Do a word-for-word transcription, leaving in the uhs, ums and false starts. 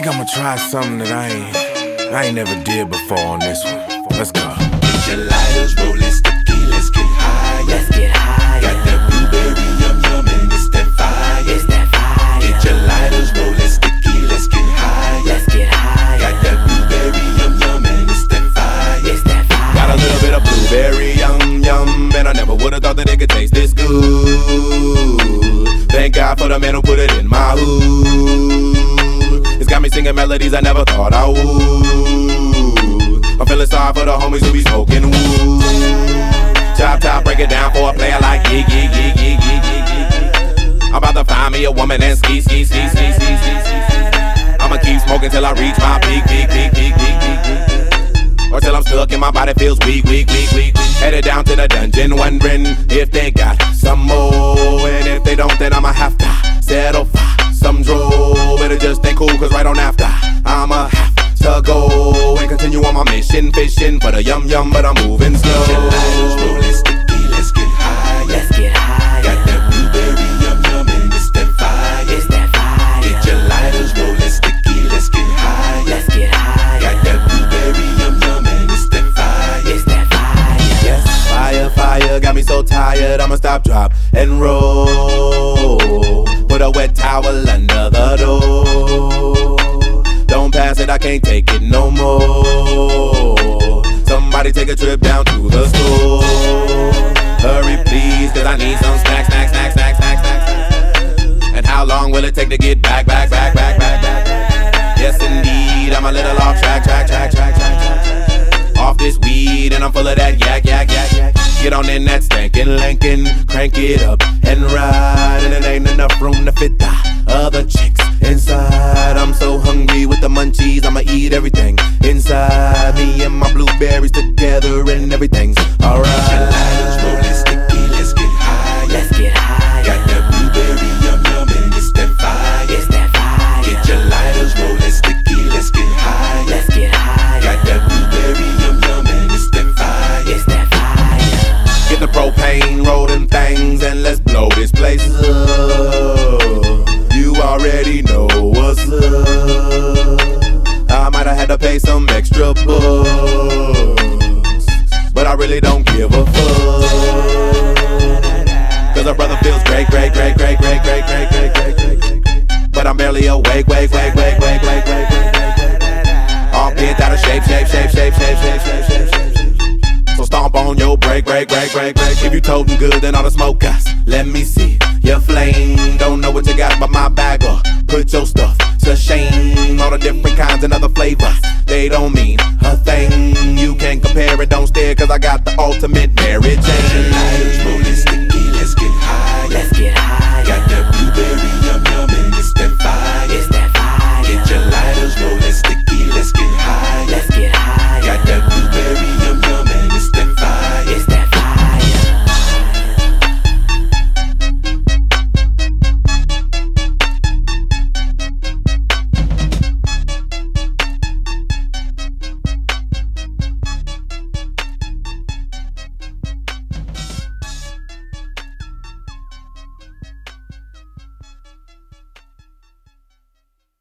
think I'ma try something that I ain't, I ain't never did before on this one. Let's go. Get your lighters rolling sticky, let's get high. Let's get high. Got that blueberry yum yum and it's that fire. It's that fire. Get your lighters rolling sticky, let's get high. Let's get high. Got that blueberry yum yum and it's that fire. It's that fire. Got a little bit of blueberry yum yum, and I never would've thought that it could taste this good. Thank God for the man who put it in my hood. It's got me singing melodies I never thought I would. I'm feeling sorry for the homies who be smoking wood. Chop top, break it down for a player like yeah, yeah, yeah, yeah, yeah, yeah, yeah. I'm about to find me a woman and ski, ski, ski, ski, ski, ski, ski. I'ma keep smoking till I reach my peak, peak, peak, peak, peak, peak, peak. Or till I'm stuck and my body feels weak, weak, weak, weak. Headed down to the dungeon, wondering if they got some more. And if they don't, then I'ma have to settle for some draw. But it just ain't cool, cause right on after I'ma have to go and continue on my mission, fishing for the yum yum, but I'm moving slow. Get your lighters rolling sticky, let's get high. Let's get high. Got that blueberry yum yum and it's that fire. It's that fire. Get your lighters rolling sticky, let's get high. Let's get high. Got that blueberry yum yum and it's that fire. It's that fire. Yes, fire, fire, got me so tired, I'ma stop, drop, and roll. Put a wet towel under the door. Don't pass it, I can't take it no more. Somebody take a trip down to the store. Hurry please, cause I need some snacks, snacks, snacks, snacks, snacks, snacks. And how long will it take to get back, back, back, back, back, back? Yes indeed, I'm a little off track, track, track, track, track, track. Off this weed and I'm full of that yak, yak, yak, yak. Get on in that stankin' Lincoln, crank it up and ride. And it ain't enough room to fit the other chicks inside. I'm so hungry with the munchies, I'ma eat everything inside. Me and my blueberries together and everything's alright. Get your lighters rolling sticky, let's get high. Let's get high. Got that blueberry yum yum and it's that fire. It's that fire. Get your lighters rolling sticky, let's get high. Let's get high. Got that blueberry yum yum and it's that fire. It's that fire. Get the propane, roll them things, and let's blow this place up. You already know what's up. I might have had to pay some extra bucks, but I really don't give a fuck. Cause a brother feels great, great, great, great, great, great, great, great, great, great, great. But I'm barely awake, wake, wake, wake, wake, wake, wake, wake. All bent out of shape, shape, shape, shape, shape, shape, shape, shape, shape. So stomp on your break, break, break, break, break. If you totin' good, then all the smoke us. Let me see your flame. Don't know what you got, but my bag up. Put your stuff to shame. All the different kinds and other flavors, they don't mean a thing. You can't compare it, don't stare, cause I got the ultimate Mary Jane. Lighters rolling sticky.